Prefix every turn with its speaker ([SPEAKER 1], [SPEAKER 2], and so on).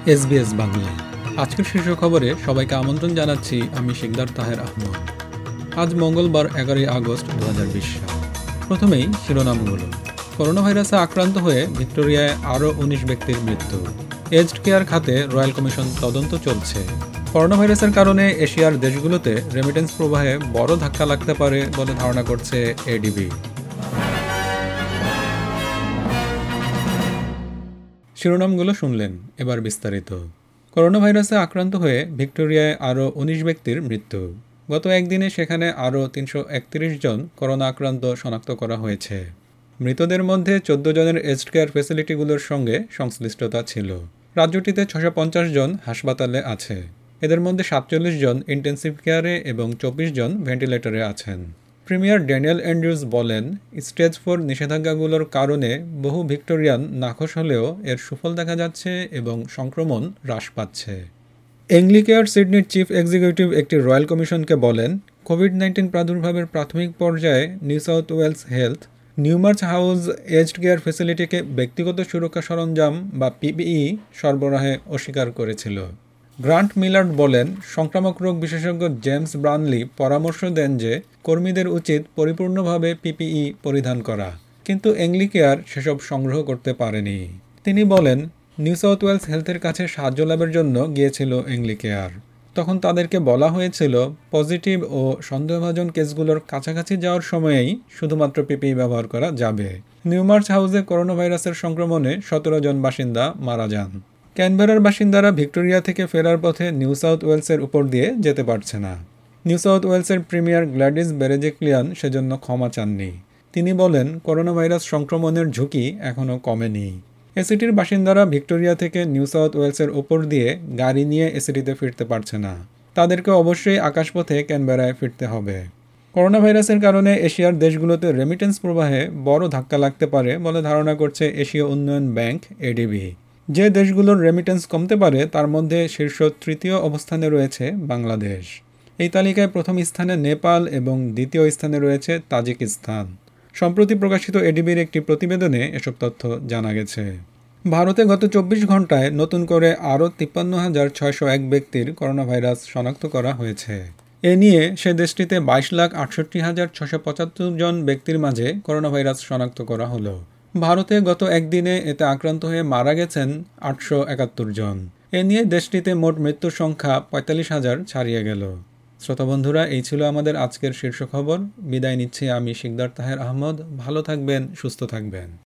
[SPEAKER 1] SBS Bangla. আজকের শীর্ষ খবরে সবাইকে আমন্ত্রণ জানাচ্ছি। আমি শিকদার তাহের আহমদ। আজ মঙ্গলবার 11 আগস্ট 2020 সাল। প্রথমেই শিরোনামগুলো। করোনা ভাইরাসে আক্রান্ত হয়ে ভিক্টোরিয়ায় আরও 19 ব্যক্তির মৃত্যু। এজড কেয়ার খাতে রয়্যাল কমিশন তদন্ত চলছে। করোনা ভাইরাসের কারণে এশিয়ার দেশগুলোতে রেমিটেন্স প্রবাহে বড় ধাক্কা লাগতে পারে বলে ধারণা করছে এডিবি। শিরোনামগুলো শুনলেন, এবার বিস্তারিত। করোনা ভাইরাসে আক্রান্ত হয়ে ভিক্টোরিয়ায় আরও 19 ব্যক্তির মৃত্যু। গত একদিনে সেখানে আরও 331 জন করোনা আক্রান্ত শনাক্ত করা হয়েছে। মৃতদের মধ্যে 14 জনের এজড কেয়ার ফ্যাসিলিটিগুলোর সঙ্গে সংশ্লিষ্টতা ছিল। রাজ্যটিতে 650 জন হাসপাতালে আছে। এদের মধ্যে 47 জন ইন্টেন্সিভ কেয়ারে এবং 24 জন ভেন্টিলেটরে আছেন। প্রিমিয়ার ড্যানিয়েল অ্যান্ড্রুজ বলেন, স্টেজ 4 নিষেধাজ্ঞাগুলোর কারণে বহু ভিক্টোরিয়ান নাখোশ হলেও এর সুফল দেখা যাচ্ছে এবং সংক্রমণ হ্রাস পাচ্ছে। অ্যাংলিকেয়ার সিডনির চিফ এক্সিকিউটিভ একটি রয়্যাল কমিশনকে বলেন, কোভিড-19 প্রাদুর্ভাবের প্রাথমিক পর্যায়ে New South Wales health Newmarch house aged care ফ্যাসিলিটিকে ব্যক্তিগত সুরক্ষা সরঞ্জাম বা পিপিই সরবরাহে অস্বীকার করেছিল। গ্রান্ট মিলার্ড বলেন, সংক্রামক রোগ বিশেষজ্ঞ জেমস ব্রানলি পরামর্শ দেন যে কর্মীদের উচিত পরিপূর্ণভাবে পিপিই পরিধান করা, কিন্তু অ্যাংলিকেয়ার সেসব সংগ্রহ করতে পারেনি। তিনি বলেন, নিউ সাউথ ওয়েলস হেলথের কাছে সাহায্য লাভের জন্য গিয়েছিল অ্যাংলিকেয়ার। তখন তাদেরকে বলা হয়েছিল পজিটিভ ও সন্দেহভাজন কেসগুলোর কাছাকাছি যাওয়ার সময়েই শুধুমাত্র পিপিই ব্যবহার করা যাবে। নিউমার্চ হাউসে করোনা ভাইরাসের সংক্রমণে 17 জন বাসিন্দা মারা যান। ক্যানবেরার বাসিন্দারা ভিক্টোরিয়া থেকে ফেরার পথে নিউ সাউথ ওয়েলসের উপর দিয়ে যেতে পারছে না। নিউ সাউথ ওয়েলসের প্রিমিয়ার গ্ল্যাডিস বেরেজেক্লিয়ান সেজন্য ক্ষমা চাননি। তিনি বলেন, করোনা ভাইরাস সংক্রমণের ঝুঁকি এখনও কমেনি। এসিটির বাসিন্দারা ভিক্টোরিয়া থেকে নিউ সাউথ ওয়েলসের উপর দিয়ে গাড়ি নিয়ে এসিটিতে ফিরতে পারছে না। তাদেরকে অবশ্যই আকাশপথে ক্যানবেরায় ফিরতে হবে। করোনা ভাইরাসের কারণে এশিয়ার দেশগুলোতে রেমিটেন্স প্রবাহে বড় ধাক্কা লাগতে পারে বলে ধারণা করছে এশীয় উন্নয়ন ব্যাংক এডিবি। যে দেশগুলোর রেমিটেন্স কমতে পারে তার মধ্যে শীর্ষ 3য় অবস্থানে রয়েছে বাংলাদেশ। এই তালিকায় প্রথম স্থানে নেপাল এবং দ্বিতীয় স্থানে রয়েছে তাজিকিস্তান। সম্প্রতি প্রকাশিত এডিবির একটি প্রতিবেদনে এসব তথ্য জানা গেছে। ভারতে গত 24 ঘন্টায় নতুন করে আরও 53,601 ব্যক্তির করোনা ভাইরাস শনাক্ত করা হয়েছে। এ নিয়ে সে দেশটিতে 22,68,675 জন ব্যক্তির মাঝে করোনা ভাইরাস শনাক্ত করা হলো। ভারতে গত একদিনে এতে আক্রান্ত হয়ে মারা গেছেন 871 জন। এ নিয়ে দেশটিতে মোট মৃত্যুর সংখ্যা 45,000 ছাড়িয়ে গেল। শ্রোতা বন্ধুরা, এই ছিল আমাদের আজকের শীর্ষ খবর। বিদায় নিচ্ছি আমি শিকদার তাহের আহমদ। ভালো থাকবেন, সুস্থ থাকবেন।